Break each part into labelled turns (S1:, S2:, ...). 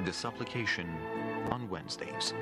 S1: the supplication on Wednesdays.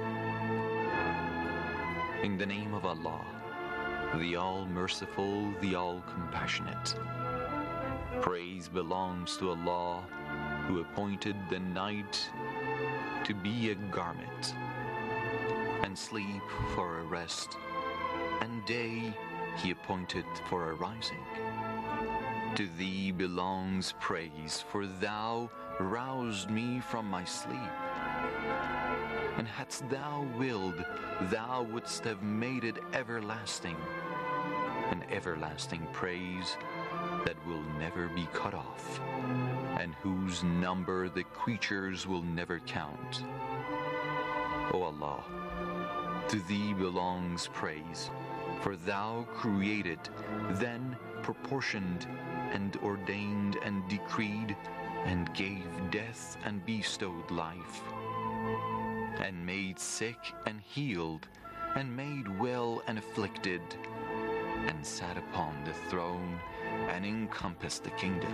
S1: In the name of Allah, the All-Merciful, the All-Compassionate. Praise belongs to Allah, who appointed the night to be a garment, and sleep for a rest, and day He appointed for a rising. To Thee belongs praise, for Thou roused me from my sleep. And hadst Thou willed, Thou wouldst have made it everlasting, an everlasting praise that will never be cut off, and whose number the creatures will never count. O Allah, to Thee belongs praise, for Thou created, then proportioned, and ordained and decreed, and gave death and bestowed life, and made sick and healed, and made well and afflicted, and sat upon the throne, and encompassed the kingdom.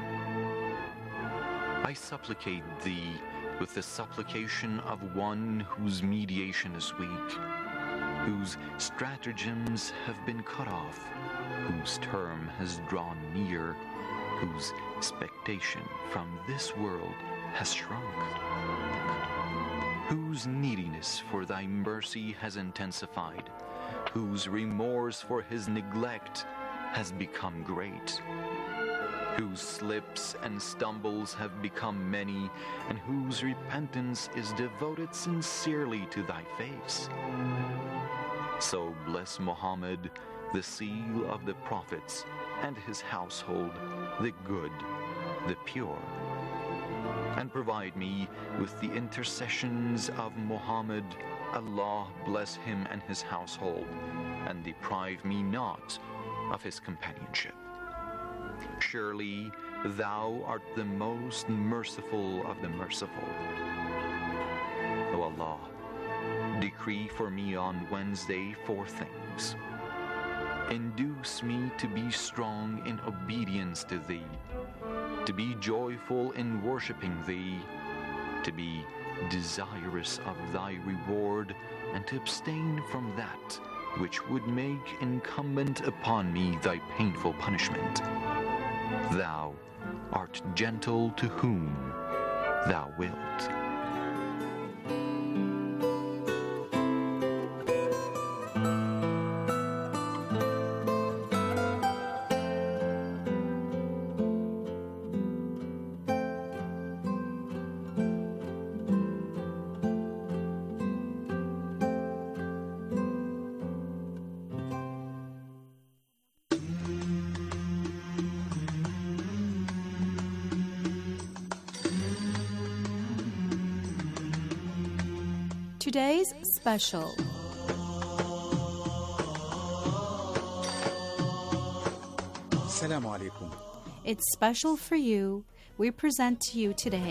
S1: I supplicate Thee with the supplication of one whose mediation is weak, whose stratagems have been cut off, whose term has drawn near, whose expectation from this world has shrunk, whose neediness for Thy mercy has intensified, whose remorse for his neglect has become great, whose slips and stumbles have become many, and whose repentance is devoted sincerely to Thy face. So bless Muhammad, the seal of the prophets, and his household, the good, the pure. And provide me with the intercessions of Muhammad. Allah bless him and his household, and deprive me not of his companionship. Surely Thou art the most merciful of the merciful. O Allah, decree for me on Wednesday 4 things. Induce me to be strong in obedience to Thee, to be joyful in worshiping Thee, to be desirous of Thy reward, and to abstain from that which would make incumbent upon me Thy painful punishment. Thou art gentle to whom Thou wilt.
S2: Today's special.
S3: Assalamu alaikum.
S2: It's special for you. We present to you today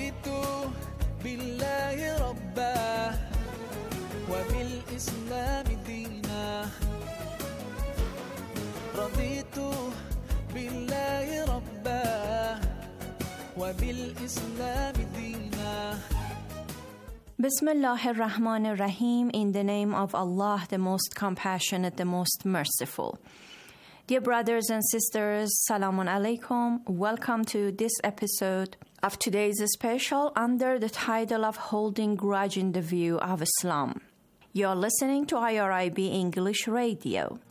S2: Bismillah ar-Rahman ar-Rahim, in the name of Allah, the most compassionate, the most merciful. Dear brothers and sisters, Salamun Alaikum. Welcome to this episode of today's special under the title of Holding Grudge in the View of Islam. You're listening to IRIB English Radio.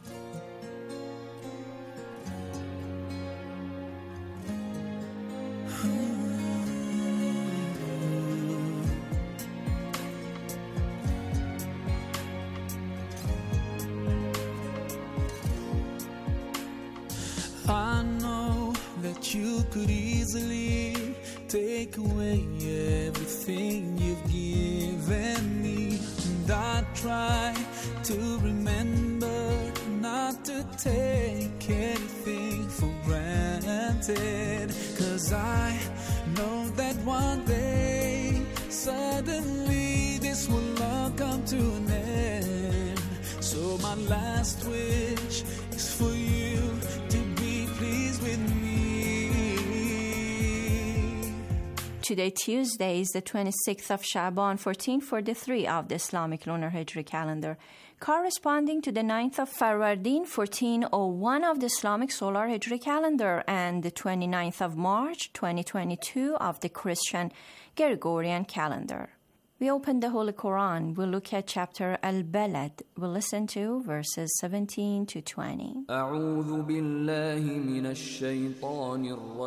S4: I know that you could easily take away everything you've given me, and I try to remember not to take anything for granted, 'cause I know that one day suddenly this will all come to an end. So my last wish is for you to be pleased with me.
S2: Today, Tuesday, is the 26th of Sha'ban, 1443 of the Islamic Lunar Hijri calendar, corresponding to the 9th of Farwardin, 1401 of the Islamic Solar Hijri calendar, and the 29th of March, 2022 of the Christian Gregorian calendar. We open the Holy Quran. We'll look at chapter Al-Balad. We'll listen to verses 17 to 20.
S5: أعوذ بالله من الشيطان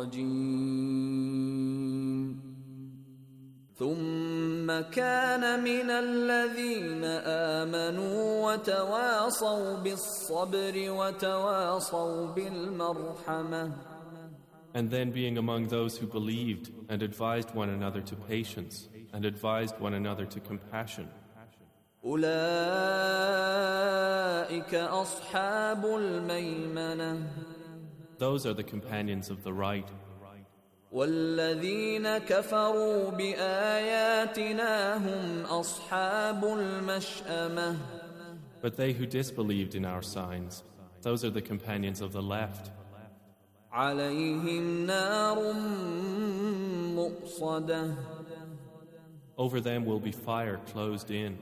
S5: الرجيم ثم كان من الذين آمنوا وتواصوا بالصبر وتواصوا بالمرحمة.
S6: And then being among those who believed and advised one another to patience and advised one another to compassion.
S5: أولئك أصحاب الميمنة.
S6: Those are the companions of the right.
S5: والذين كفروا بآياتنا هم أصحاب المشأمة.
S6: But they who disbelieved in our signs, those are the companions of the left.
S5: عليهم نار مؤصدة.
S6: Over them will be fire closed in.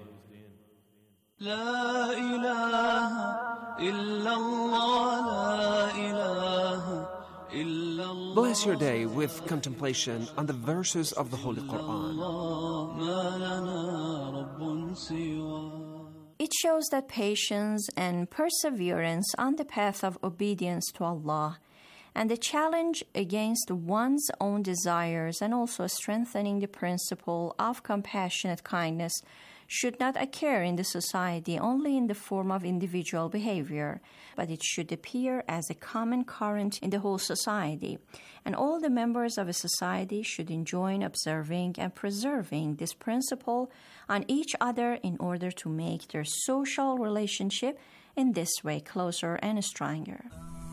S4: لا إله إلا الله لا إله إلا الله.
S7: Bless your day with contemplation on the verses of the Holy Quran.
S4: ما لنا رب سواه.
S2: It shows that patience and perseverance on the path of obedience to Allah and the challenge against one's own desires, and also strengthening the principle of compassionate kindness, should not occur in the society only in the form of individual behavior, but it should appear as a common current in the whole society. And all the members of a society should enjoin observing and preserving this principle on each other in order to make their social relationship in this way closer and stronger.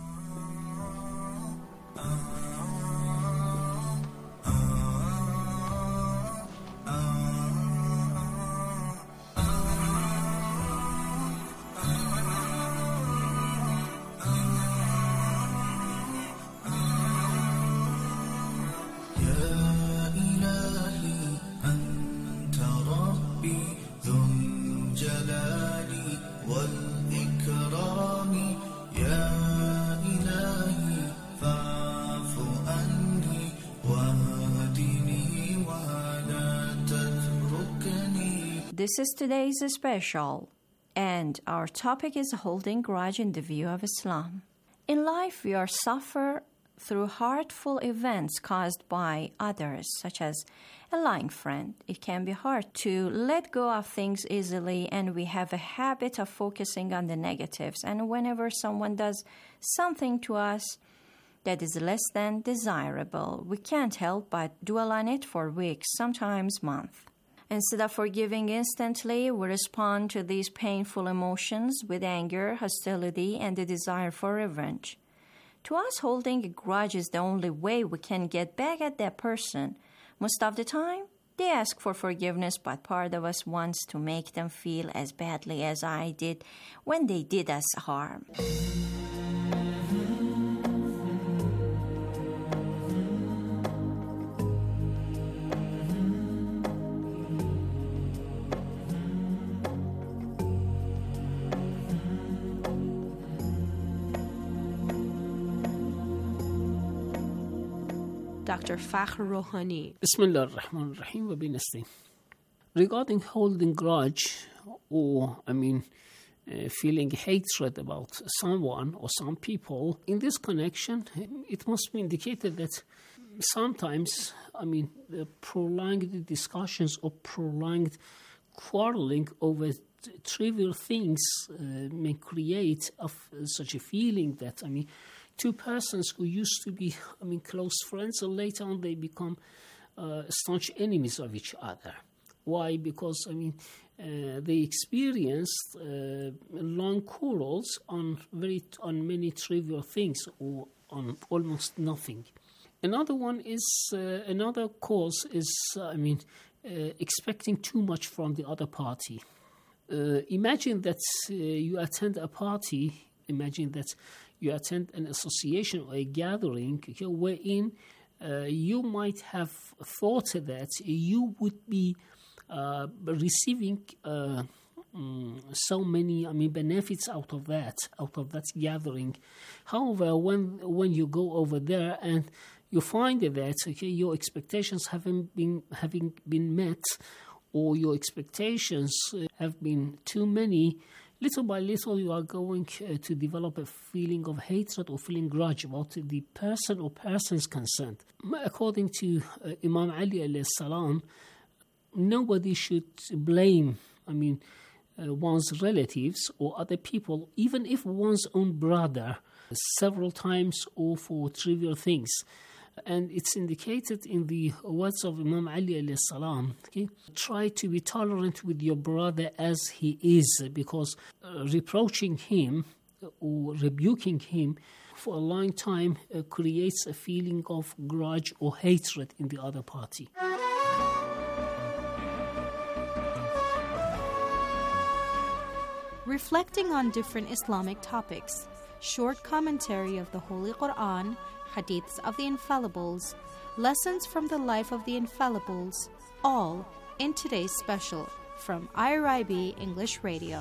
S2: This is today's special, and our topic is holding grudge in the view of Islam. In life, we are suffer through hurtful events caused by others, such as a lying friend. It can be hard to let go of things easily, and we have a habit of focusing on the negatives. And whenever someone does something to us that is less than desirable, we can't help but dwell on it for weeks, sometimes months. Instead of forgiving instantly, we respond to these painful emotions with anger, hostility, and the desire for revenge. To us, holding a grudge is the only way we can get back at that person. Most of the time, they ask for forgiveness, but part of us wants to make them feel as badly as I did when they did us harm. Dr. Fakhr Rohani.
S8: Bismillah ar-Rahman ar-Rahim wa binastain. Regarding holding grudge or, feeling hatred about someone or some people, in this connection, it must be indicated that sometimes, the prolonged discussions or prolonged quarreling over trivial things may create such a feeling that, two persons who used to be, close friends, and later on they become staunch enemies of each other. Why? Because, they experienced long quarrels on many trivial things or on almost nothing. Another cause is, expecting too much from the other party. Imagine that you attend a party. Imagine that you attend an association or a gathering wherein you might have thought that you would be receiving so many, benefits out of that gathering. However, when you go over there and you find that your expectations haven't been met, or your expectations have been too many, little by little you are going to develop a feeling of hatred or feeling grudge about the person or persons concerned. According to Imam Ali alayhi salam, nobody should blame one's relatives or other people, even if one's own brother, several times or for trivial things. And it's indicated in the words of Imam Ali alayhi salam, try to be tolerant with your brother as he is, because reproaching him or rebuking him for a long time creates a feeling of grudge or hatred in the other party.
S9: Reflecting on different Islamic topics, short commentary of the Holy Quran, hadiths of the Infallibles, lessons from the life of the Infallibles, all in today's special from IRIB English Radio.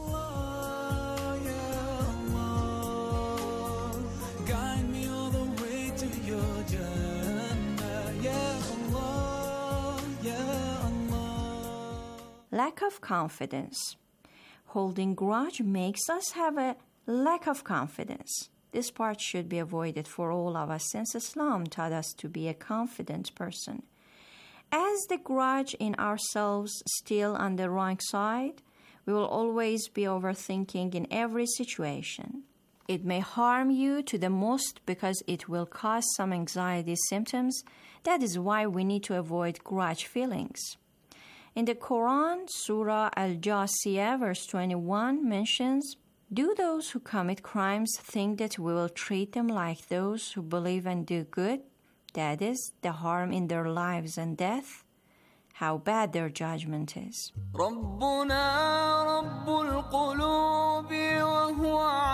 S4: Allah, ya Allah, guide me all the way to your Jannah, ya Allah, ya Allah.
S2: Lack of confidence. Holding grudge makes us have a lack of confidence. This part should be avoided for all of us, since Islam taught us to be a confident person. As the grudge in ourselves still on the wrong side, we will always be overthinking in every situation. It may harm you to the most because it will cause some anxiety symptoms. That is why we need to avoid grudge feelings. In the Quran, Surah Al-Jasiyah, verse 21 mentions, "Do those who commit crimes think that we will treat them like those who believe and do good? That is, the harm in their lives and death? How bad their judgment is."
S5: ربنا رب القلوب وهو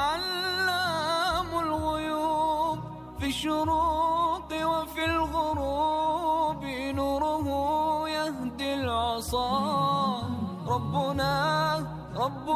S5: علام الغيوب في الشروق وفي الغروب نوره يهدي العصا ربنا رب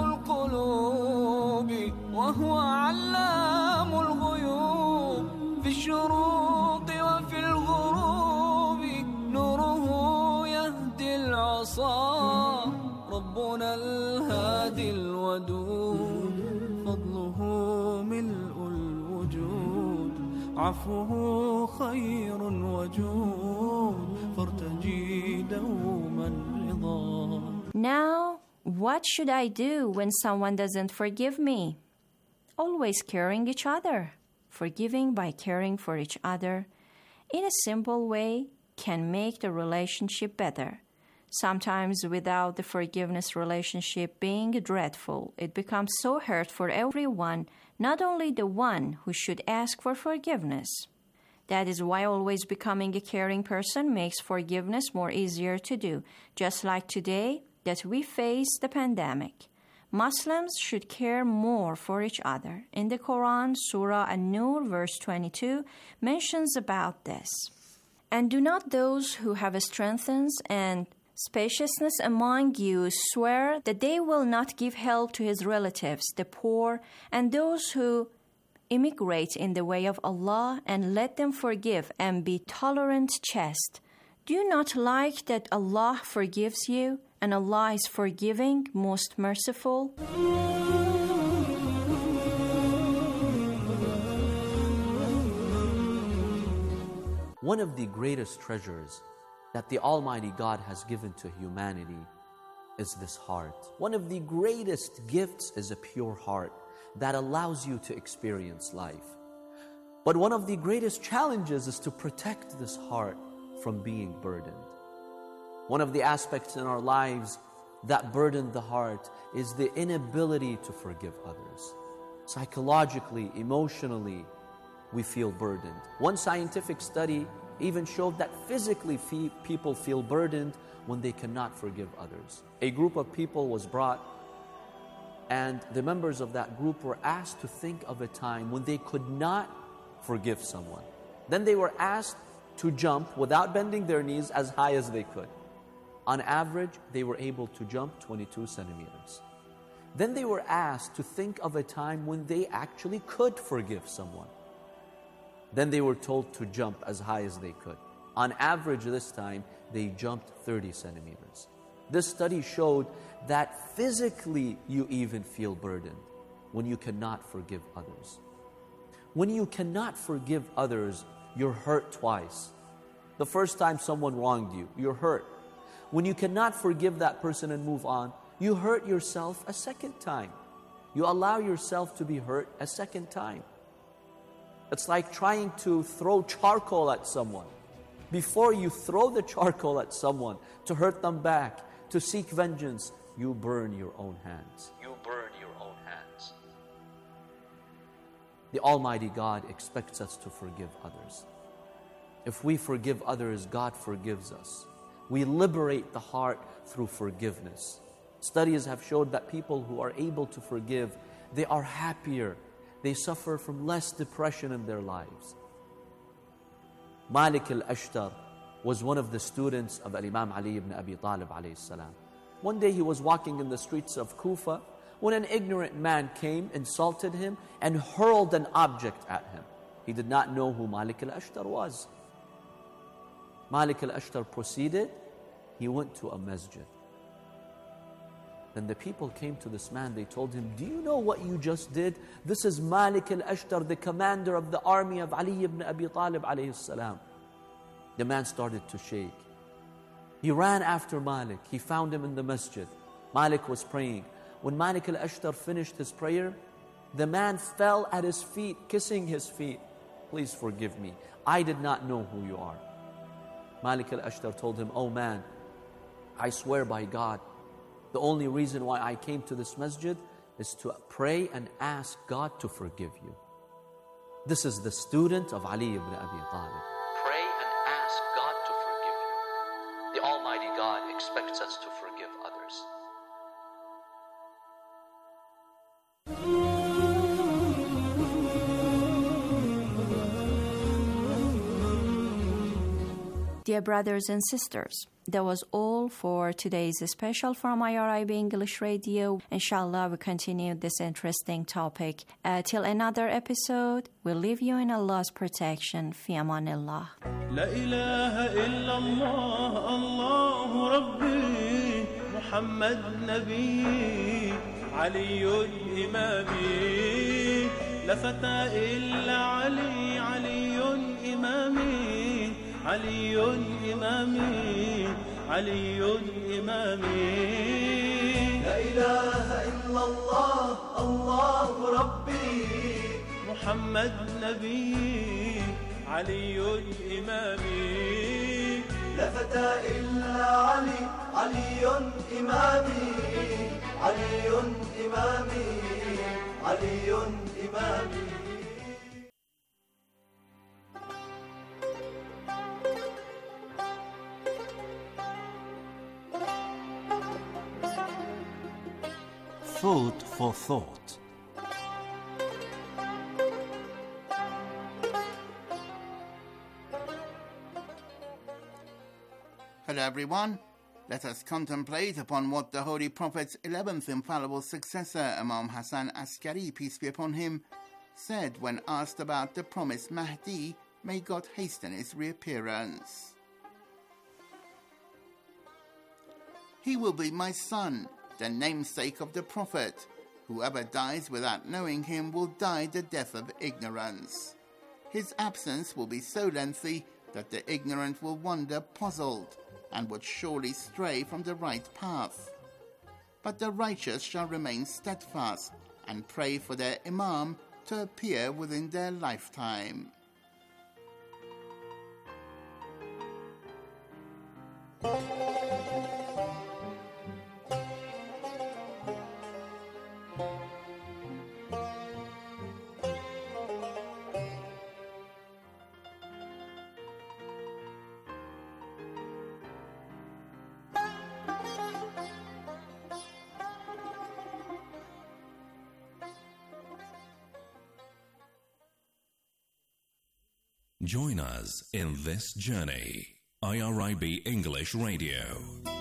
S5: القلوب وهو علام الغيوب في الشروق وفي الغروب نوره يهدي العصا ربنا الهادي الودود فضله ملء الوجود عفوه خير وجود فارتجي دوما رضا.
S2: Now, what should I do when someone doesn't forgive me? Always caring each other. Forgiving by caring for each other in a simple way can make the relationship better. Sometimes without the forgiveness relationship being dreadful, it becomes so hurt for everyone, not only the one who should ask for forgiveness. That is why always becoming a caring person makes forgiveness more easier to do, just like today that we face the pandemic. Muslims should care more for each other. In the Quran, Surah An-Nur, verse 22, mentions about this. "And do not those who have strength and spaciousness among you swear that they will not give help to his relatives, the poor, and those who immigrate in the way of Allah, and let them forgive and be tolerant chaste. Do you not like that Allah forgives you? And Allah is forgiving, most merciful."
S10: One of the greatest treasures that the Almighty God has given to humanity is this heart. One of the greatest gifts is a pure heart that allows you to experience life. But one of the greatest challenges is to protect this heart from being burdened. One of the aspects in our lives that burden the heart is the inability to forgive others. Psychologically, emotionally, we feel burdened. One scientific study even showed that physically people feel burdened when they cannot forgive others. A group of people was brought, and the members of that group were asked to think of a time when they could not forgive someone. Then they were asked to jump without bending their knees as high as they could. On average, they were able to jump 22 centimeters. Then they were asked to think of a time when they actually could forgive someone. Then they were told to jump as high as they could. On average this time, they jumped 30 centimeters. This study showed that physically you even feel burdened when you cannot forgive others. When you cannot forgive others, you're hurt twice. The first time someone wronged you, you're hurt. When you cannot forgive that person and move on, you hurt yourself a second time. You allow yourself to be hurt a second time. It's like trying to throw charcoal at someone. Before you throw the charcoal at someone to hurt them back, to seek vengeance, you burn your own hands. You burn your own hands. The Almighty God expects us to forgive others. If we forgive others, God forgives us. We liberate the heart through forgiveness. Studies have showed that people who are able to forgive, they are happier. They suffer from less depression in their lives. Malik al-Ashtar was one of the students of Imam Ali ibn Abi Talib alayhi salam. One day he was walking in the streets of Kufa when an ignorant man came, insulted him, and hurled an object at him. He did not know who Malik al-Ashtar was. Malik al-Ashtar proceeded, he went to a masjid. Then the people came to this man, they told him, "Do you know what you just did? This is Malik al-Ashtar, the commander of the army of Ali ibn Abi Talib alayhi salam." The man started to shake. He ran after Malik. He found him in the masjid. Malik was praying. When Malik al-Ashtar finished his prayer, the man fell at his feet, kissing his feet. "Please forgive me. I did not know who you are." Malik al-Ashtar told him, "Oh man, I swear by God, the only reason why I came to this masjid is to pray and ask God to forgive you." This is the student of Ali ibn Abi Talib. Pray and ask God to forgive you. The Almighty God expects us to forgive others.
S2: Dear brothers and sisters, that was all for today's special from IRIB English Radio. Inshallah, we continue this interesting topic. Till another episode, we'll leave you in Allah's protection. Fi amanillah.
S11: La ilaha illallah, Allahu Rabbi, Muhammad Nabi, Aliyun Imami, La fata illa Ali, Aliyun Imami. علي إمامي علي إمامي لا إله إلا الله الله ربي محمد نبي علي إمامي لا فتى إلا علي علي إمامي علي إمامي علي إمامي
S3: Food for thought.
S12: Hello everyone. Let us contemplate upon what the Holy Prophet's 11th infallible successor, Imam Hassan Askari, peace be upon him, said when asked about the promised Mahdi, may God hasten his reappearance. He will be my son, the namesake of the Prophet. Whoever dies without knowing him will die the death of ignorance. His absence will be so lengthy that the ignorant will wander puzzled and would surely stray from the right path. But the righteous shall remain steadfast and pray for their Imam to appear within their lifetime.
S13: Join us in this journey. IRIB English Radio.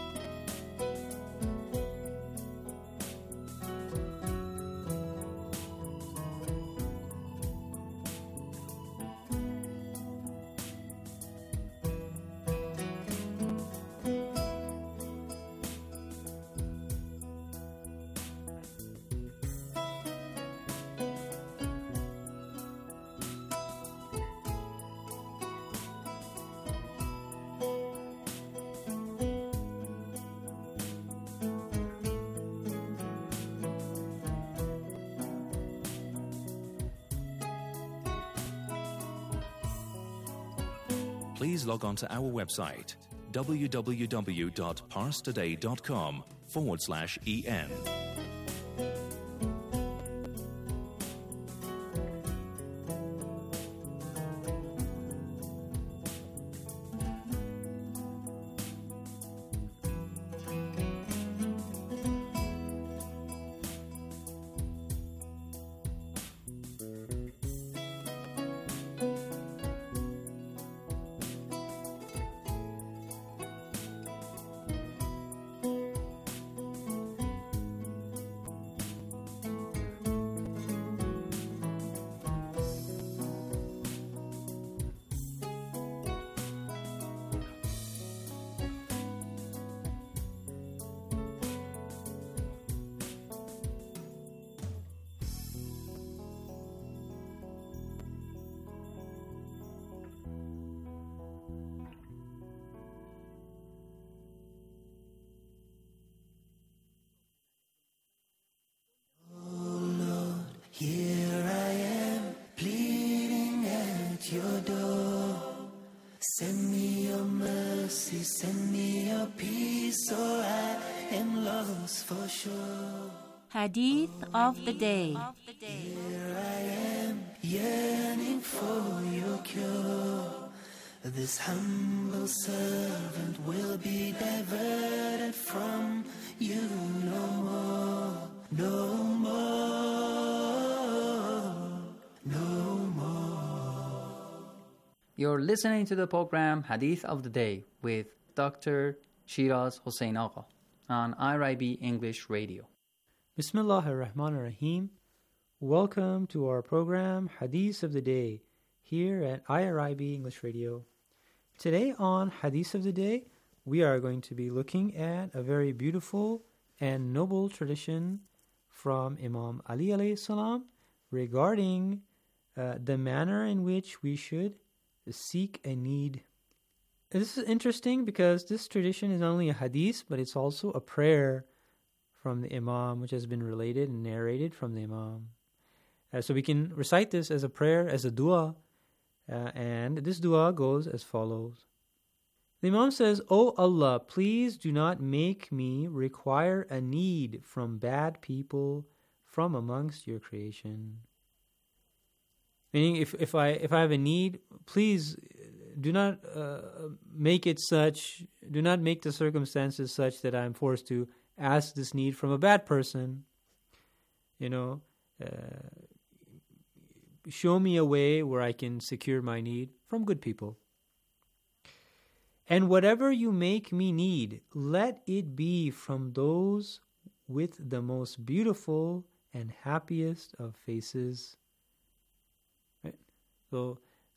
S13: Please log on to our website www.parstoday.com/en.
S11: Here I am, pleading at your door. Send me your mercy, send me your peace, or I am lost for sure.
S9: Hadith of the Day.
S11: Here I am, yearning for your cure. This humble servant will be diverted from you no more, no more, no more.
S14: You're listening to the program Hadith of the Day with Dr. Shiraz Hossein Agha on IRIB English Radio.
S15: Bismillahir Rahmanir Rahim. Welcome to our program Hadith of the Day here at IRIB English Radio. Today on Hadith of the Day, we are going to be looking at a very beautiful and noble tradition from Imam Ali alayhi salam regarding the manner in which we should seek a need. This is interesting because this tradition is not only a hadith, but it's also a prayer from the Imam, which has been related and narrated from the Imam. So we can recite this as a prayer, as a dua, and this dua goes as follows. The Imam says, "O Allah, please do not make me require a need from bad people from amongst your creation." Meaning, if I have a need, please do not make it such, do not make the circumstances such that I'm forced to ask this need from a bad person. Show me a way where I can secure my need from good people. And whatever you make me need, let it be from those with the most beautiful and happiest of faces. Right? So,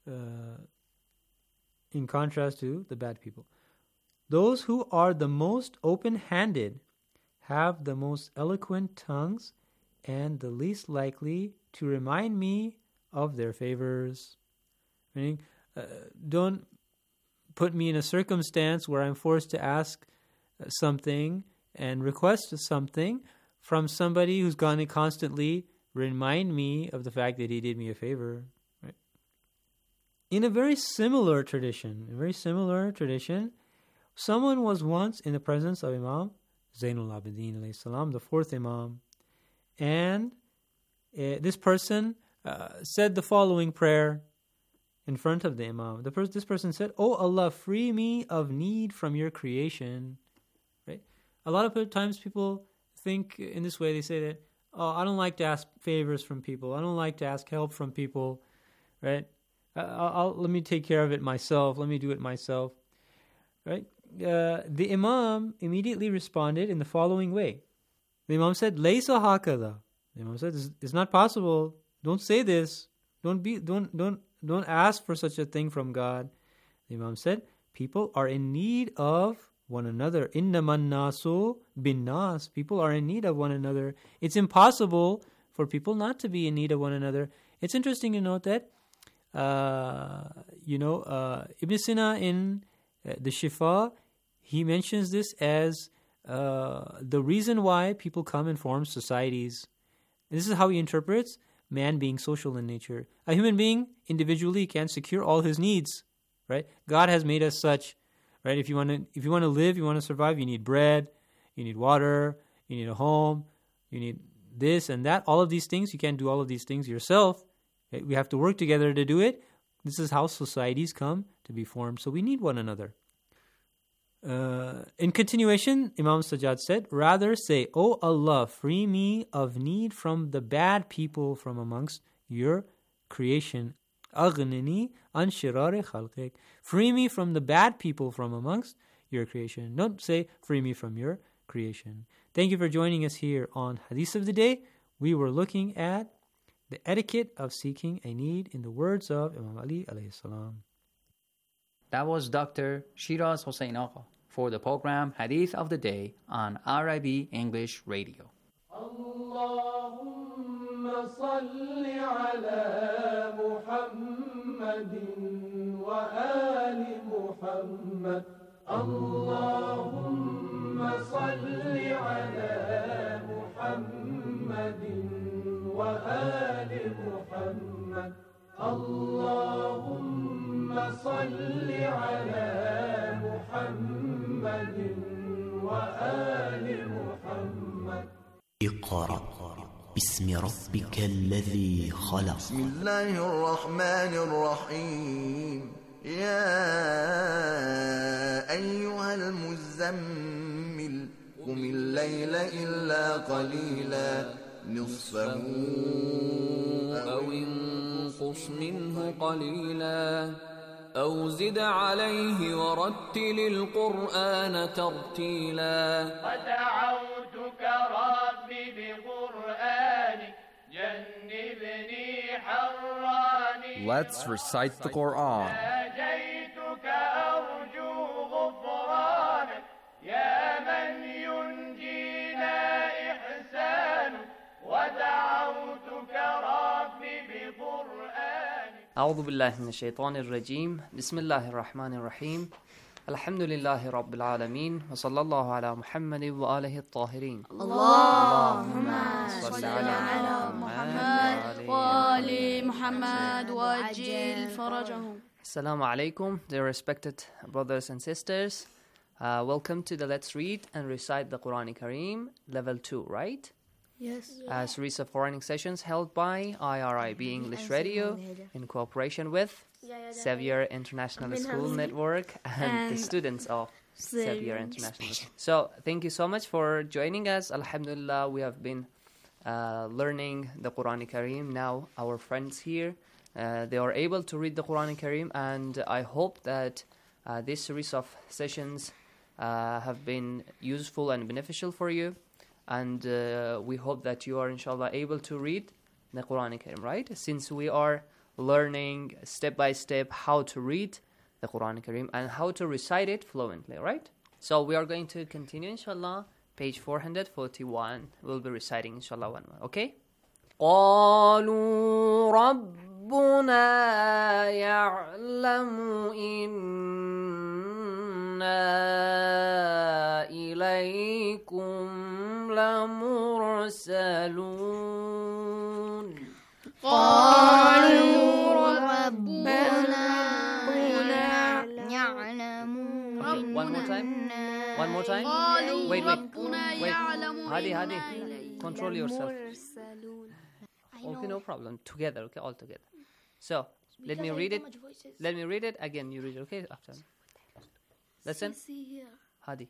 S15: in contrast to the bad people. Those who are the most open-handed have the most eloquent tongues and the least likely to remind me of their favors. Meaning, don't put me in a circumstance where I'm forced to ask something and request something from somebody who's going to constantly remind me of the fact that he did me a favor. Right? In a very similar tradition, someone was once in the presence of Imam Zainul Abidin alayhi salam, the fourth Imam, and this person said the following prayer in front of the Imam. This person said, "O Allah, free me of need from your creation." Right? A lot of times people think in this way. They say that, "Oh, I don't like to ask favors from people. I don't like to ask help from people." Right? let me take care of it myself. Let me do it myself. Right? The Imam immediately responded in the following way. The Imam said, "Laysa hakada." The Imam said, "It's not possible. Don't say this. Don't ask for such a thing from God." The Imam said, "People are in need of one another. Innaman nasu bin nas." People are in need of one another. It's impossible for people not to be in need of one another. It's interesting to note that, Ibn Sina in the Shifa, he mentions this as the reason why people come and form societies. And this is how he interprets man being social in nature. A human being individually can secure all his needs, right? God has made us such, right? If you want to live, you want to survive, you need bread, you need water, you need a home, you need this and that. All of these things, you can't do all of these things yourself. Right? We have to work together to do it. This is how societies come to be formed. So we need one another. In continuation, Imam Sajjad said, "Rather say, O Allah, free me of need from the bad people from amongst your creation. Aghnini an shirari khalqik." Free me from the bad people from amongst your creation. Don't say, free me from your creation. Thank you for joining us here on Hadith of the Day. We were looking at the etiquette of seeking a need in the words of Imam Ali alayhi salam.
S14: That was Dr. Shiraz Hossein Agha for the program Hadith of the Day on RIB English Radio.
S5: Allahumma salli ala Muhammadin wa ali Muhammad. Allahumma salli ala Muhammadin wa ali Muhammad. Allahumma salli ala محمد وآل محمد.
S11: اقرأ باسم ربك الذي خلق.
S16: بسم الله الرحمن الرحيم. يا أيها المزمل قم الليل إلا قليلا نصفه
S5: أو انقص منه قليلا أو زد عليه ورتل القرآن ترتيلا.
S17: ودعوتك ربي بقرآنك جنبني حراني.
S18: Let's recite the Quran.
S17: ناجيتك أرجو غفرانك يا من ينجينا إحسانك. ودعوتك ربي بقرآنك.
S19: أعوذ بالله من الشيطان الرجيم. بسم الله الرحمن الرحيم. الحمد لله رب العالمين وصلى الله على محمد وآله الطاهرين.
S20: اللهم صل على محمد وآل محمد وعجل فرجهم.
S19: Assalamu alaikum, dear respected brothers and sisters. Welcome to the Let's Read and Recite the Quran Kareem Level 2, right?
S20: Yes.
S19: A series of Quranic sessions held by IRIB English Radio in cooperation with Xavier International School Network and the students of Xavier International School. So, thank you so much for joining us. Alhamdulillah, we have been learning the Quran Kareem. Now, our friends here, they are able to read the Quran Kareem, and I hope that this series of sessions have been useful and beneficial for you. And we hope that you are, inshallah, able to read the Quran Kareem, right? Since we are learning step by step how to read the Quran Kareem and how to recite it fluently, right? So we are going to continue, inshallah, page 441. We'll be reciting, inshallah, one more, okay?
S5: قالوا ربنا يعلم إنا إليكم لمرسلون.
S20: قالوا ربنا يعلم.
S19: One more time. One more time. Wait. Hadi. Control yourself. Okay, no problem. Together, okay, all together. So, let me read it. Let me read it again. You read it, okay? After. Listen. Hadi.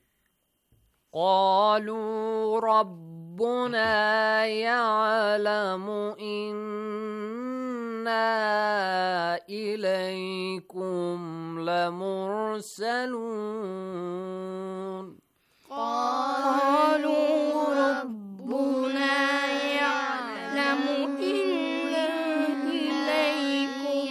S5: قالوا ربنا يعلم إنا إليكم لمرسلون
S20: قالوا ربنا يعلم إنا إليكم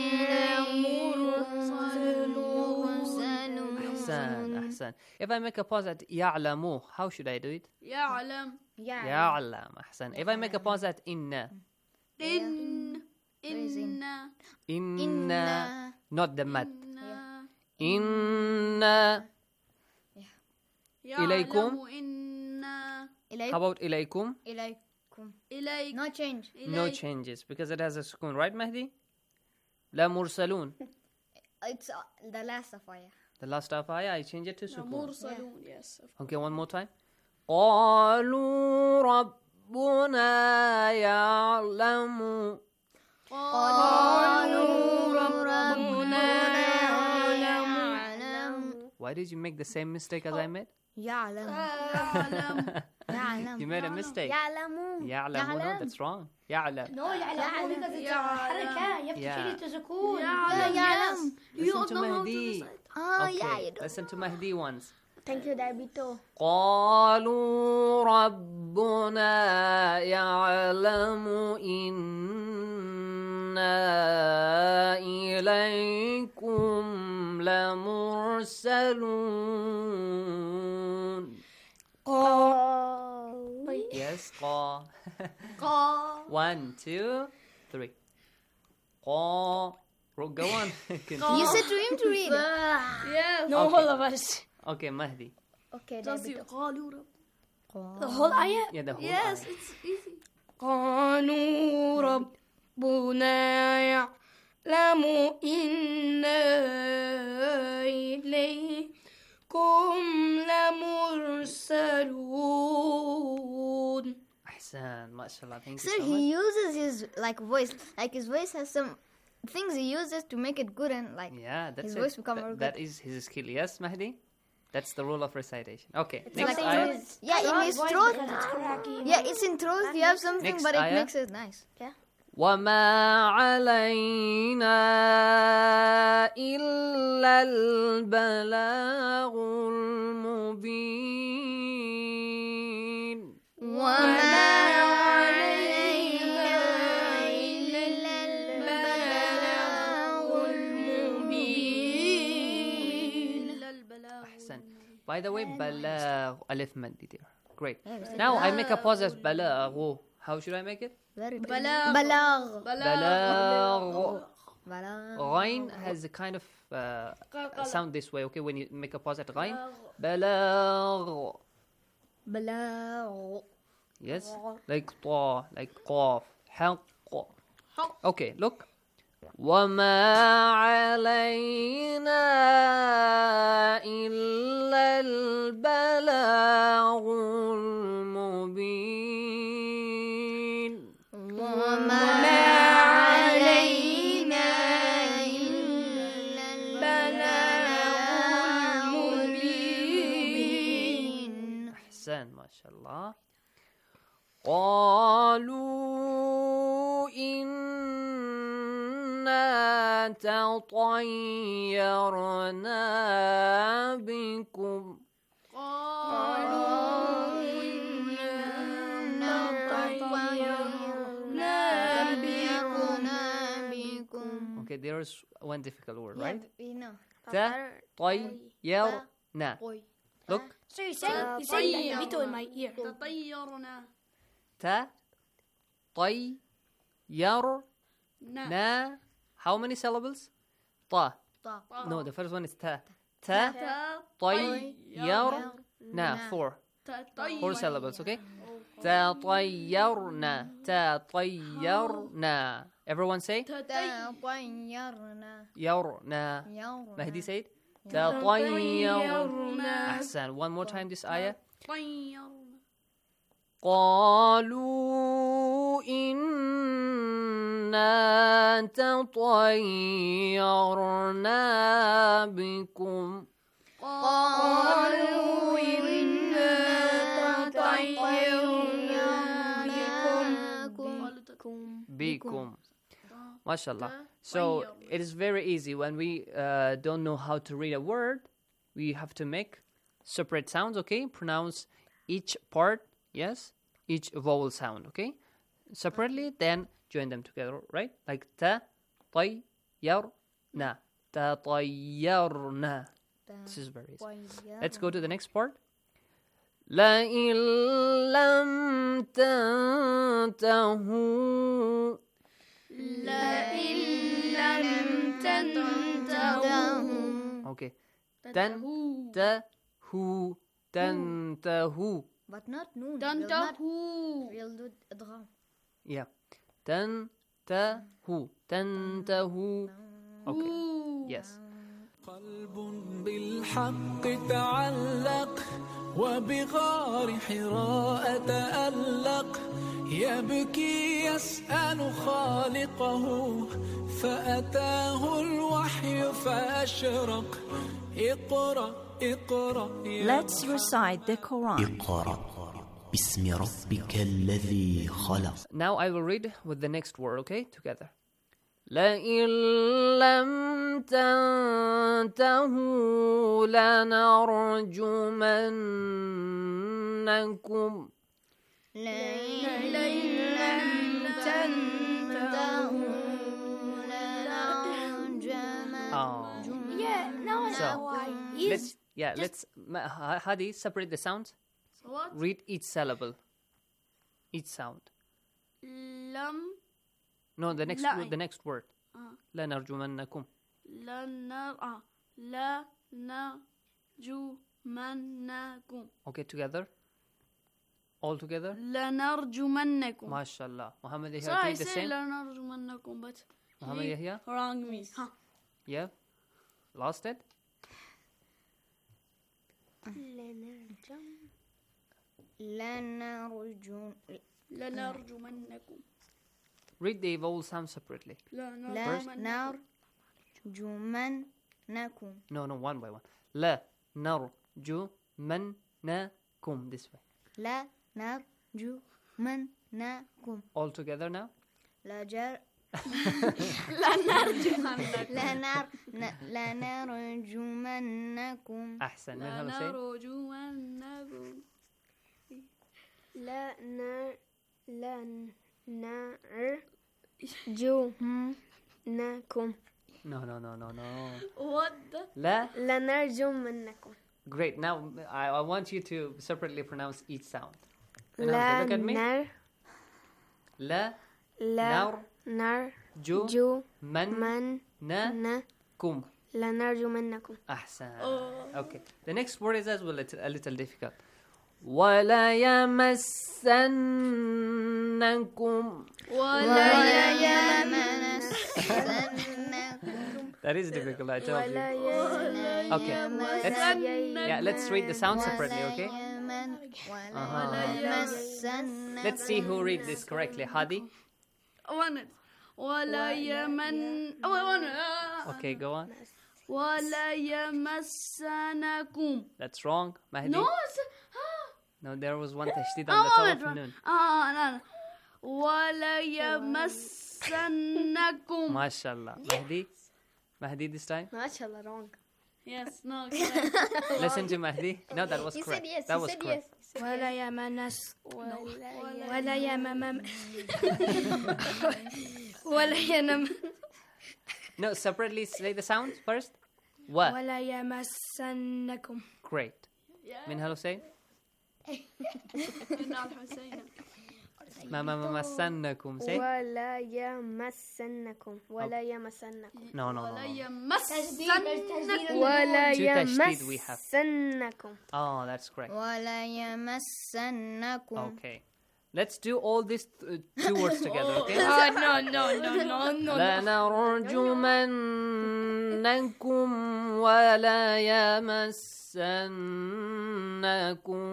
S20: لمرسلون.
S19: أحسن. If I make a pause at يعلموا, how should I do it?
S20: يعلم.
S19: يعلم. أحسن. If I make a pause at إن. إن. Not the mad. إن. إليكم. How about إليكم?
S20: No change.
S19: No changes because it has a sukun, right, Mahdi? لا مرسلون.
S20: It's the last of ayah.
S19: The last of ayah, I change it to sukun.
S20: مرسلون, yes.
S19: Okay, one more time. قالوا ربنا يعلم.
S20: قالوا ربنا يعلم.
S19: Why did you make the same mistake as I made?
S20: يعلم.
S19: You made a mistake.
S20: يعلم.
S19: يعلم. No, that's wrong. يعلم.
S20: No, يعلم because it's a حركة. You have to change it to سكون.
S19: يعلم. Listen to
S20: know how to
S19: Mahdi.
S20: decide. Oh,
S19: Okay,
S20: yeah, you do.
S19: listen to Mahdi once.
S20: Thank you, Dabito.
S5: قالوا ربنا يعلم إنا إليكم لمرسلون. Yes, قا. 1, 2, 3. قا. Go on.
S20: You said to him to read.
S5: Yes.
S20: No,
S19: Okay.
S20: all of us.
S19: Okay, Mahdi.
S20: Okay,
S5: Just you.
S20: قالوا The whole ayah?
S19: Yeah, the whole
S5: Yes,
S19: ayah.
S5: it's easy.
S20: قالوا ربنا يعلم إنا إليكم لمرسلون.
S19: Ahsan, mashallah. Thank you
S21: So
S19: so
S21: he
S19: much.
S21: uses his voice. Like his voice has some things he uses to make it good and like
S19: Yeah, that's
S21: his
S19: it.
S21: voice become more
S19: That
S21: good.
S19: is his skill. Yes, Mahdi? That's the rule of recitation. Okay,
S21: It's
S19: next
S21: like
S19: ayah.
S21: in his throat. Yeah, it's in throat. You have something,
S19: Next
S21: but it
S19: ayah.
S21: makes it nice. Yeah.
S5: وما علينا إلا البلاغ المبين.
S21: وما علينا إلا البلاغ المبين.
S19: Ahsan. By the way, balagh, alif maddi there. Great.
S21: Yeah, we said
S19: Now I make a
S21: balagh.
S19: pause as balagh. How should I make it?
S21: بلاغ.
S19: Balagh.
S21: بلاغ.
S19: Ghain has a kind of sound this way, okay, when you make a pause at ghain. Balagh.
S21: بلاغ.
S19: Yes? Like ta, like qaf. Haqq. Okay, look.
S5: وما علينا إلا البلاغ المبين.
S21: وما علينا إلا البلاغ المبين.
S19: Ahsan, mashallah.
S5: قالوا إنا تطيرنا بكم.
S20: قالوا إنا تطيرنا بكم.
S19: Okay, there's one difficult word, right?
S21: We know.
S19: تطيرنا. Look.
S20: So you say that Dabito in my ear. تطيرنا.
S19: تطيرنا. How many syllables? Ta.
S20: Ta.
S19: No, the first one is ta. Ta. طيرنا. 4 syllables, okay? تطيرنا. تطيرنا. Everyone say
S21: تطيرنا.
S19: يرنا.
S21: يرنا.
S19: Mahdi say it.
S20: تطيرنا.
S19: Ahsan. One more time this ayah.
S5: قالوا إنا تطيرنا بكم.
S20: قالوا إنا تطيرنا بكم.
S19: بكم. MashaAllah. So it is very easy. When we don't know how to read a word, we have to make separate sounds, okay? Pronounce each part, yes? Each vowel sound, okay? Separately, then join them together, right? Like ta, tay, yar, na. Ta, tay, yar, na. This is very easy. Let's go to the next part. لَئِن لَّمْ تَنْتَهُوا
S20: لَئِن لَّمْ تَنْتَهُوا.
S19: Okay. تنتهوا.
S21: But not noon.
S20: تنتهوا.
S21: We'll do idgham.
S19: Yeah. تنتهوا. Okay. Yes.
S4: قلب بالحق تعلق وبغار حراء تألق يبكي يسأل خالقه فأتاه الوحي فأشرق اقرأ اقرأ.
S2: Let's recite the Quran.
S3: باسم ربك الذي خلق.
S19: Now I will read with the next word, okay? Together. لئن لم تنتهوا لنرجمنكم.
S20: لئن لم تنتهوا لنرجمنكم. Yeah, now I know why.
S19: Let's Hadi, separate the sounds.
S20: What?
S19: Read each syllable. Each sound.
S20: لم.
S19: No, the next word. لنرجمنكم.
S20: لنرجمنكم.
S19: Okay, together. All together.
S20: لنرجمنكم.
S19: MashaAllah. Muhammad Yahya,
S20: So I
S19: take the
S20: say
S19: same.
S20: لنرجمنكم, but
S19: Muhammad Yahya.
S20: wrong me.
S19: Yeah. Lost it.
S20: لنرجمنكم.
S19: Read the vowel sound separately.
S21: لنرجمنكم.
S19: No, one by one. لنرجمنكم. This way.
S21: لنرجمنكم.
S19: All together now.
S21: لنرجمنكم.
S19: أحسن. من هذا الشيء.
S20: لنرجمنكم.
S19: No.
S20: What the?
S1: لنرجمنكم.
S19: Great. Now I want you to separately pronounce each sound. Look at me. لنرجمنكم.
S1: لنرجمنكم.
S19: أحسن. Okay. The next word is as well a little difficult. ولا يمسنكم. That is difficult, I told you. Okay. Let's read the sound separately, okay? Let's see who read this correctly. Hadi? Okay, go on.
S20: ولا يمسنكم.
S19: That's wrong. Mahdi? No, there was one tashdid on the top of noon.
S20: No. ولا يمسنكم.
S19: MashaAllah. Mahdi this time?
S1: MashaAllah, wrong.
S20: Yes, no.
S19: Listen to Mahdi. No, that was correct.
S1: Yes,
S19: that was correct.
S1: Yes. ولا يمنس ولا يمم ولا ينم.
S19: No, separately say the sounds first. What?
S1: ولا يمسنكم.
S19: Great. من هالحسين؟ ما مسنكم. Say.
S1: ولا يمسنكم. ولا يمسنكم.
S19: No.
S1: ولا
S19: يمسنكم. Oh, that's correct.
S21: ولا يمسنكم.
S19: Okay. Let's do all these two words together, okay?
S20: No.
S19: لنرجمنكم ولا يمسنكم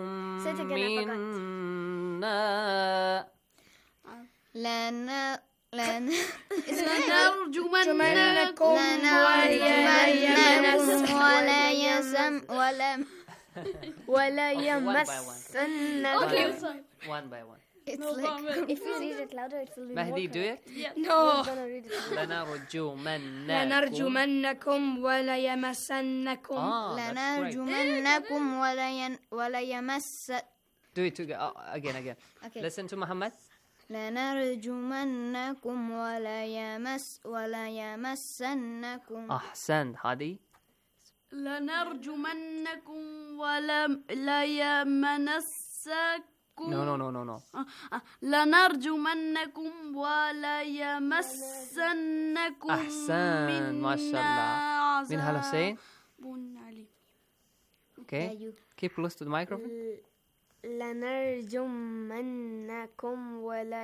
S19: منا.
S20: لنرجمنكم
S1: ولا يمسنكم.
S19: One by one.
S21: It's
S20: No
S21: like
S20: problem.
S1: If you read it louder, it will be
S19: Mahdi,
S1: more
S19: do it.
S20: Yeah.
S1: No. Gonna read it louder.
S5: لنرجمنكم ولا يمسنكم
S19: Ah, that's great.
S21: لنرجمنكم ولا يمس.
S19: Do it together. Again.
S21: Okay.
S19: Listen to Muhammad.
S21: لنرجمنكم ولا يمسنكم.
S19: Ahsan, Hadi.
S20: لنرجمنكم ولا يمسكم.
S19: No.
S20: لنرجمنكم ولا يمسنكم
S19: Ahsan, mashallah. Min Hal Hussein. Okay. Keep close to the microphone.
S1: لنرجمنكم ولا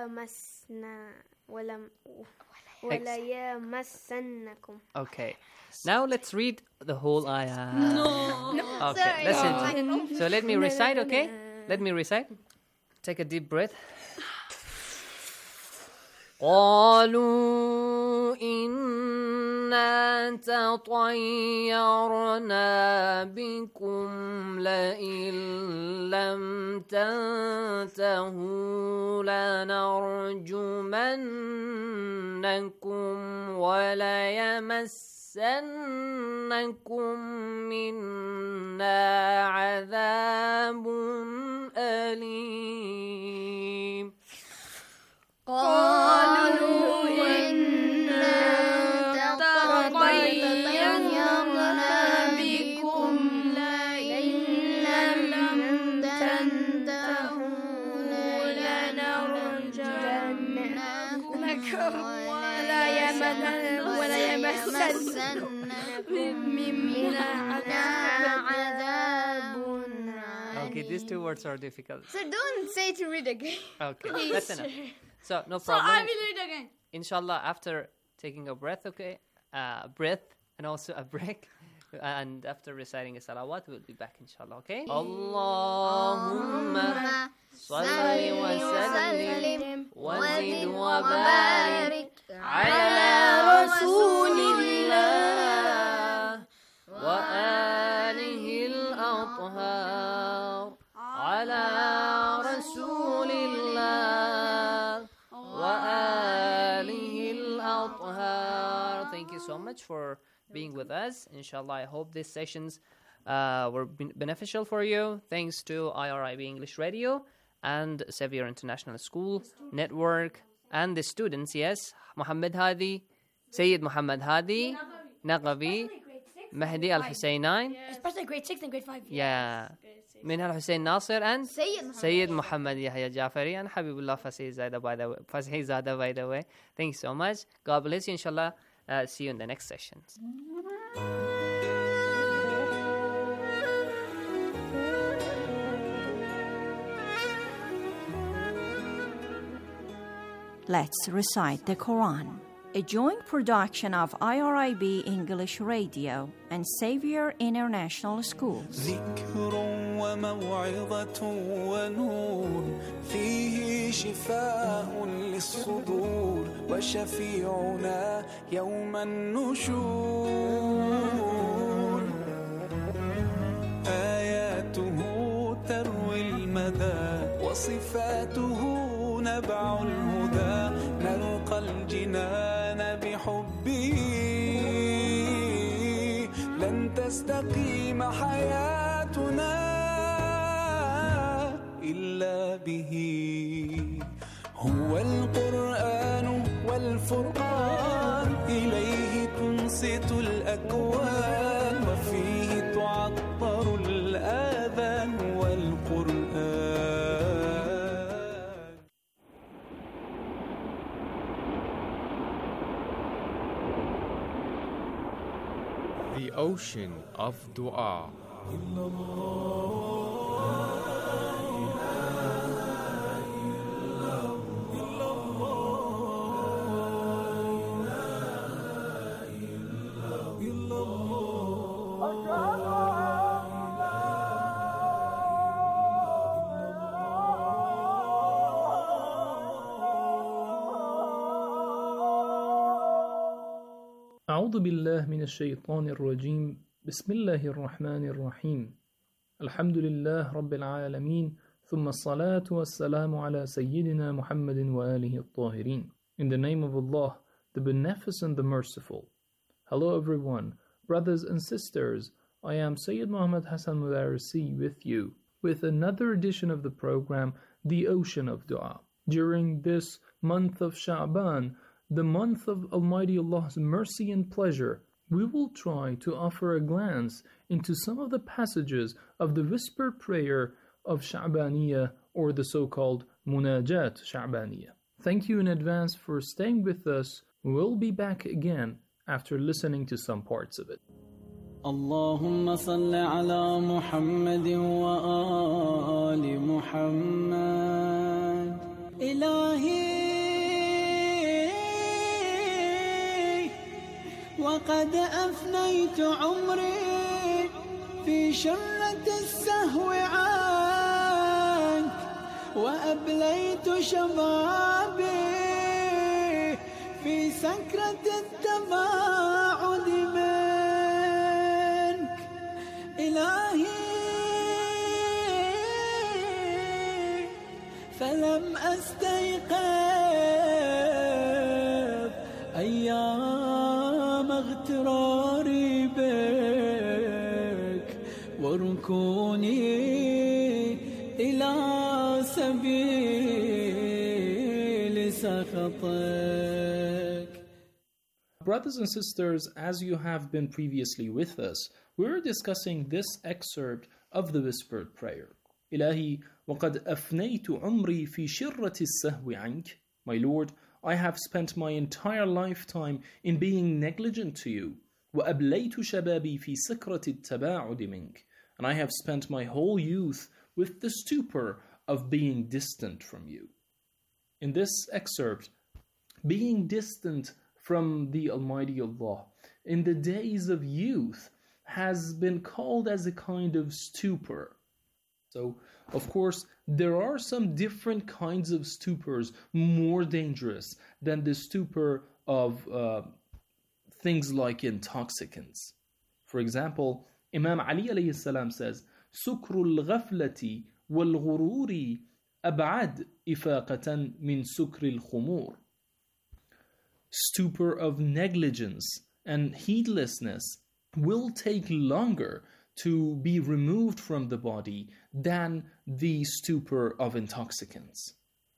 S1: يمسنكم.
S19: Okay. Now let's read the whole ayah.
S20: No.
S19: Okay,
S21: Sorry.
S19: listen. So let me recite, okay? Let me recite. Take a deep breath. قالوا إنا تطيرنا بكم لئن لم تنتهوا لنرجمنكم وليمسنكم منا عذاب أليم.
S21: قالوا إنا تطيرنا بكم لئن لم تنتهوا لنرجمنكم ولا يمسنكم منا عذاب.
S19: Okay, these two words are difficult.
S21: So don't say to read again.
S19: Okay,
S21: Please.
S19: that's enough. So, no
S20: So
S19: problem.
S20: I will read again.
S19: Inshallah, after taking a breath, okay? Breath and also a break. And after reciting a salawat, we'll be back, inshallah, okay? Allahumma salli wa sallim wa zid wa barik ala rasulillah wa alihi al-athhar ala rasulillah wa alihi al-athhar. Thank you so much for being with us. Inshallah, I hope these sessions were beneficial for you. Thanks to IRIB English Radio and Xavier International School Network and the students, yes. Muhammad Hadi, Sayyid Muhammad Hadi, Naqabi, Mahdi Al-Husseinain.
S20: Especially grade 6 and grade 5.
S19: Yeah. Min Al-Hussein Nasir and Sayyid Muhammad Yahya Jafari and Habibullah Fasih Zada, by the way. Thanks so much. God bless you, inshallah. See you in the next sessions.
S2: Let's recite the Quran. A joint production of IRIB English Radio and Xavier International Schools.
S4: ذكر وموعظة ونور فيه شفاء للصدور وشفيعنا يوم النشور آياته تروي المدى وصفاته نبع الهدى نلقى الجنان بحبه لن تستقيم حياتنا إلا به هو القرآن والفرقان إليه تنصت الأكوان وفيه تعطر الآذان والقرآن.
S18: The ocean of dua.
S6: أعوذ بالله من الشيطان الرجيم. بسم الله الرحمن الرحيم. الحمد لله رب العالمين ثم الصلاة والسلام على سيدنا محمد وآله الطاهرين. In the name of Allah, the Beneficent, the Merciful. Hello everyone, brothers and sisters. I am Sayyid Muhammad Hassan Mudarisi with you, with another edition of the program, The Ocean of Dua. During this month of Sha'ban, the month of Almighty Allah's mercy and pleasure, we will try to offer a glance into some of the passages of the whispered prayer of Sha'baniyah, or the so-called Munajat Sha'baniyah. Thank you in advance for staying with us. We'll be back again after listening to some parts of it.
S4: اللهم صل على محمد وآل محمد إلهي وقد أفنيت عمري في شرة السهو عنك وأبليت شبابي في سكرة التباعد منك إلهي فلم أستيقظ أيام اغتراري بك وركوني إلى سبيل سخطك.
S6: Brothers and sisters, as you have been previously with us, we're discussing this excerpt of the whispered prayer. Ilahi, وَقَدْ أَفْنَيْتُ عُمْرِي فِي شِرَّةِ السَّهْوِ عَنْكَ. My Lord, I have spent my entire lifetime in being negligent to you. وَأَبْلَيْتُ شَبَابِي فِي سَكْرَةِ التَّبَاعُدِ مِنْكَ. And I have spent my whole youth with the stupor of being distant from you. In this excerpt, being distant from the Almighty Allah in the days of youth has been called as a kind of stupor. So, of course, there are some different kinds of stupors more dangerous than the stupor of things like intoxicants. For example, Imam Ali alayhi salam says, سُكْرُ الْغَفْلَةِ وَالْغُرُورِ أَبْعَدْ إِفَاقَةً مِنْ سُكْرِ الْخُمُورِ. Stupor of negligence and heedlessness will take longer to be removed from the body than the stupor of intoxicants.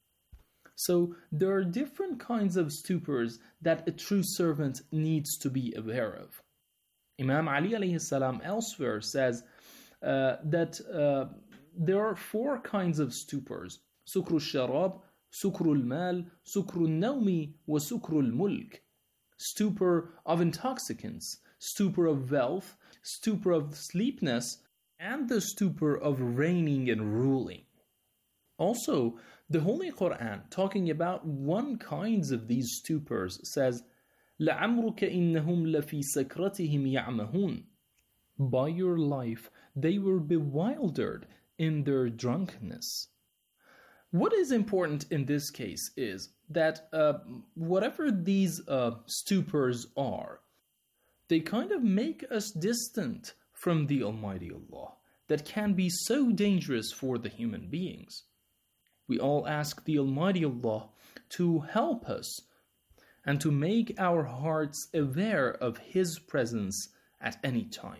S6: So there are different kinds of stupors that a true servant needs to be aware of. Imam Ali alayhi salam elsewhere says that there are 4 kinds of stupors: sukru al-sharab, sukru al-mal, sukru al-nawmi, wa sukru al-mulk. Stupor of intoxicants, stupor of wealth, stupor of sleepiness, and the stupor of reigning and ruling. Also, the Holy Quran, talking about one kind of these stupors, says, لَعَمْرُكَ إِنَّهُمْ لَفِي سَكْرَتِهِمْ يَعْمَهُونَ. By your life, they were bewildered in their drunkenness. What is important in this case is that whatever these stupors are, they kind of make us distant from the Almighty Allah, that can be so dangerous for the human beings. We all ask the Almighty Allah to help us and to make our hearts aware of His presence at any time.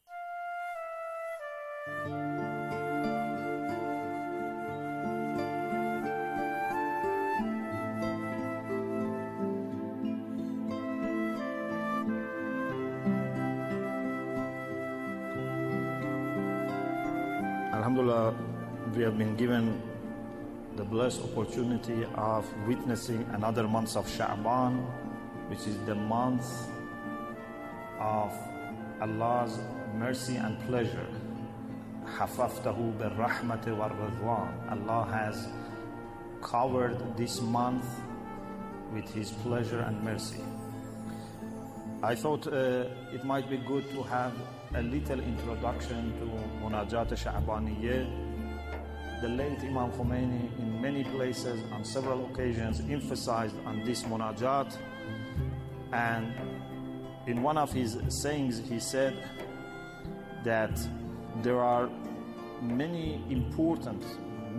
S7: Alhamdulillah, we have been given the blessed opportunity of witnessing another month of Sha'ban, which is the month of Allah's mercy and pleasure. حَفَفْتَهُ بِالرَّحْمَةِ وَالرِّضْوَانِ. Allah has covered this month with His pleasure and mercy. I thought it might be good to have a little introduction to Munajat Sha'baniyah. The late Imam Khomeini in many places on several occasions emphasized on this Munajat, and in one of his sayings he said that there are many important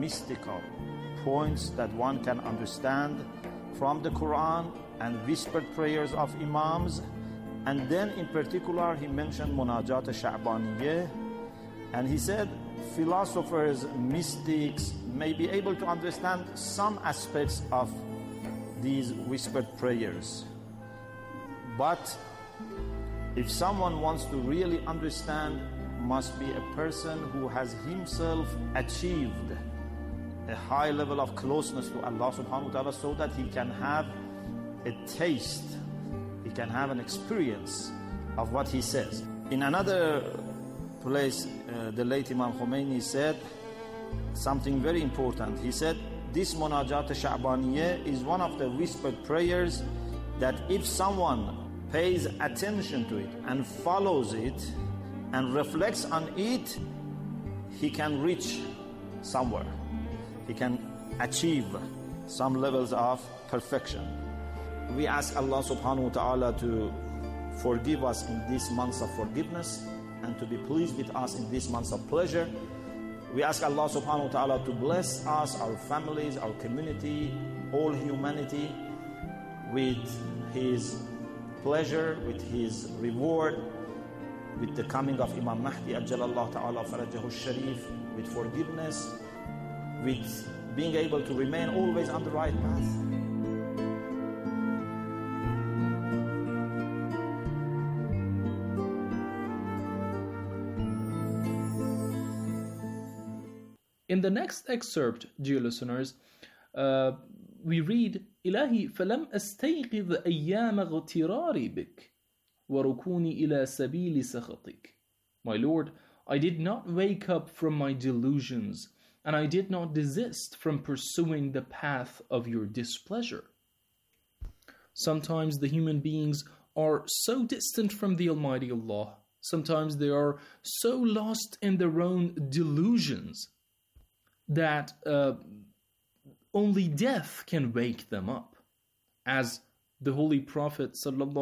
S7: mystical points that one can understand from the Quran and whispered prayers of Imams. And then in particular he mentioned Munajat Sha'baniyah, and he said philosophers, mystics may be able to understand some aspects of these whispered prayers. But if someone wants to really understand, must be a person who has himself achieved a high level of closeness to Allah subhanahu wa ta'ala, so that he can have a taste, he can have an experience of what he says. In another place, the late Imam Khomeini said something very important. He said, this Munajat Sha'baniyah is one of the whispered prayers that if someone pays attention to it and follows it and reflects on it, he can reach somewhere. He can achieve some levels of perfection. We ask Allah subhanahu wa ta'ala to forgive us in these months of forgiveness and to be pleased with us in these months of pleasure. We ask Allah subhanahu wa ta'ala to bless us, our families, our community, all humanity with His pleasure, with His reward, with the coming of Imam Mahdi Ajjalallahu ta'ala farajahu sharif, with forgiveness, with being able to remain always on the right path.
S6: In the next excerpt, dear listeners, we read, إلهي فلم أستيقظ أيام اغتراري بك وركوني إلى سبيل سخطك. My Lord, I did not wake up from my delusions, and I did not desist from pursuing the path of your displeasure. Sometimes the human beings are so distant from the Almighty Allah. Sometimes they are so lost in their own delusions that only death can wake them up, as the Holy Prophet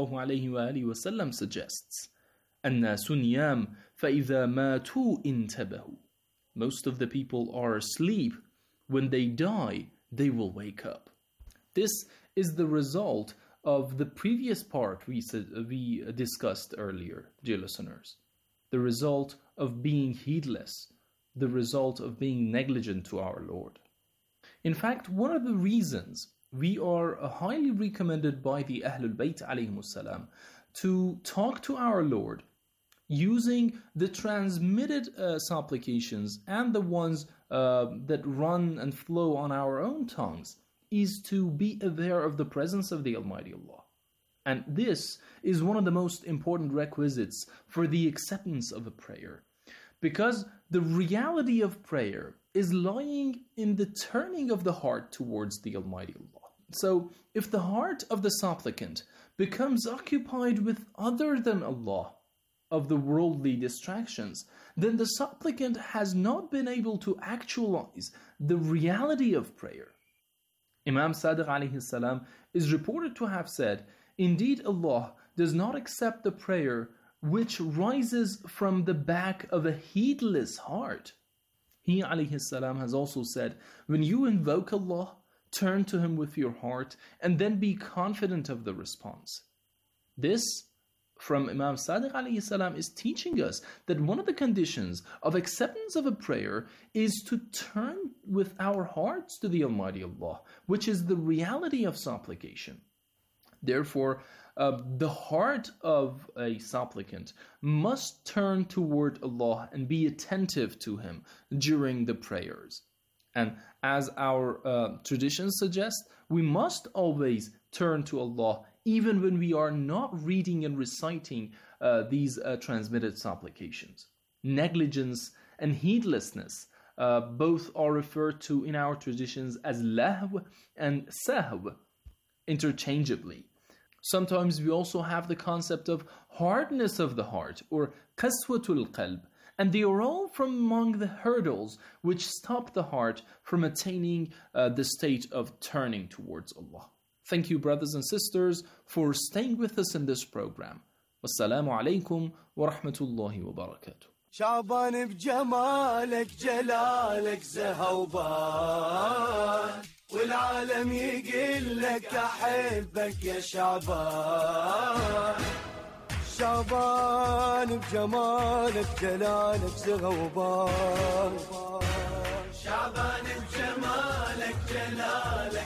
S6: ﷺ suggests. الناس نيام فإذا ماتوا انتبهوا. Most of the people are asleep. When they die, they will wake up. This is the result of the previous part we discussed earlier, dear listeners. The result of being heedless, the result of being negligent to our Lord. In fact, one of the reasons we are highly recommended by the Ahlul Bayt alayhimus salam to talk to our Lord using the transmitted supplications and the ones that run and flow on our own tongues is to be aware of the presence of the Almighty Allah. And this is one of the most important requisites for the acceptance of a prayer. Because the reality of prayer is lying in the turning of the heart towards the Almighty Allah. So, if the heart of the supplicant becomes occupied with other than Allah, of the worldly distractions, then the supplicant has not been able to actualize the reality of prayer. Imam Sadiq alayhi salam is reported to have said, indeed Allah does not accept the prayer which rises from the back of a heedless heart. He alayhi salam has also said, when you invoke Allah, turn to Him with your heart and then be confident of the response. This from Imam Sadiq alayhi salam is teaching us that one of the conditions of acceptance of a prayer is to turn with our hearts to the Almighty Allah, which is the reality of supplication. Therefore, the heart of a supplicant must turn toward Allah and be attentive to Him during the prayers. And as our traditions suggest, we must always turn to Allah even when we are not reading and reciting these transmitted supplications. Negligence and heedlessness both are referred to in our traditions as lahw and sahw interchangeably. Sometimes we also have the concept of hardness of the heart or qaswatul qalb, and they are all from among the hurdles which stop the heart from attaining the state of turning towards Allah. Thank you, brothers and sisters, for staying with us in this program. Wassalamu alaikum wa rahmatullahi wa barakatuh.
S11: شعبان بجمالك جلالك زهوبان والعالم يقول لك أحبك يا شعبان شعبان بجمالك جلالك زهوبان شعبان بجمالك جلالك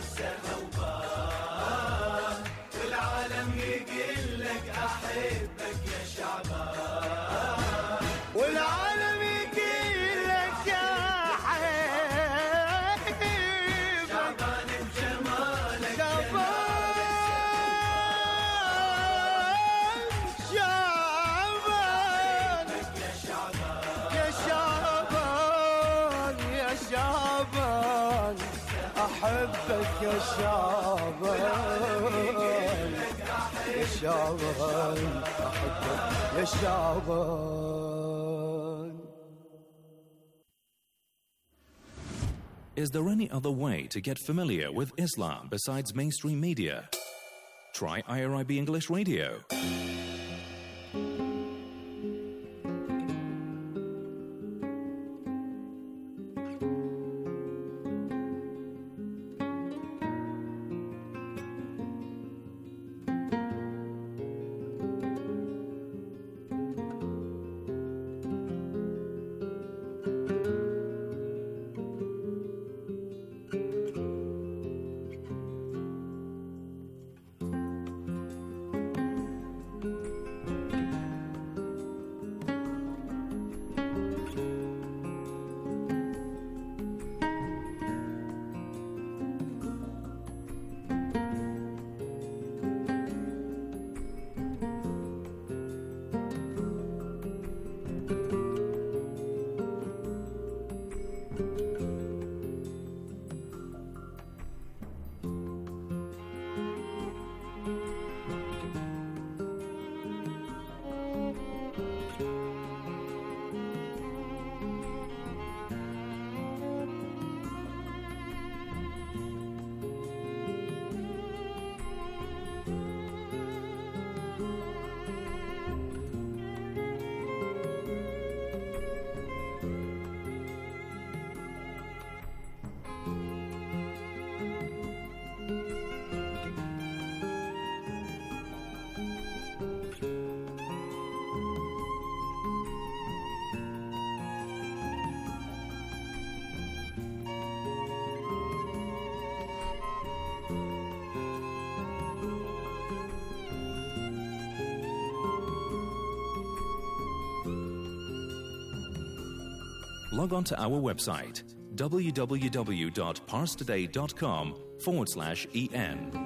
S11: زهوبان والعالم يقول لك أحبك يا شعبان والعالم يقول لك أحبك شعبان بجمالك شعبان يا شعبان يا شعبان أحبك يا شعبان يا شعبان أحبك يا شعبان.
S13: Is there any other way to get familiar with Islam besides mainstream media? Try IRIB English Radio. Log on to our website www.parstoday.com/en.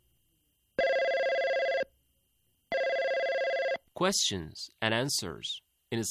S8: Questions and answers.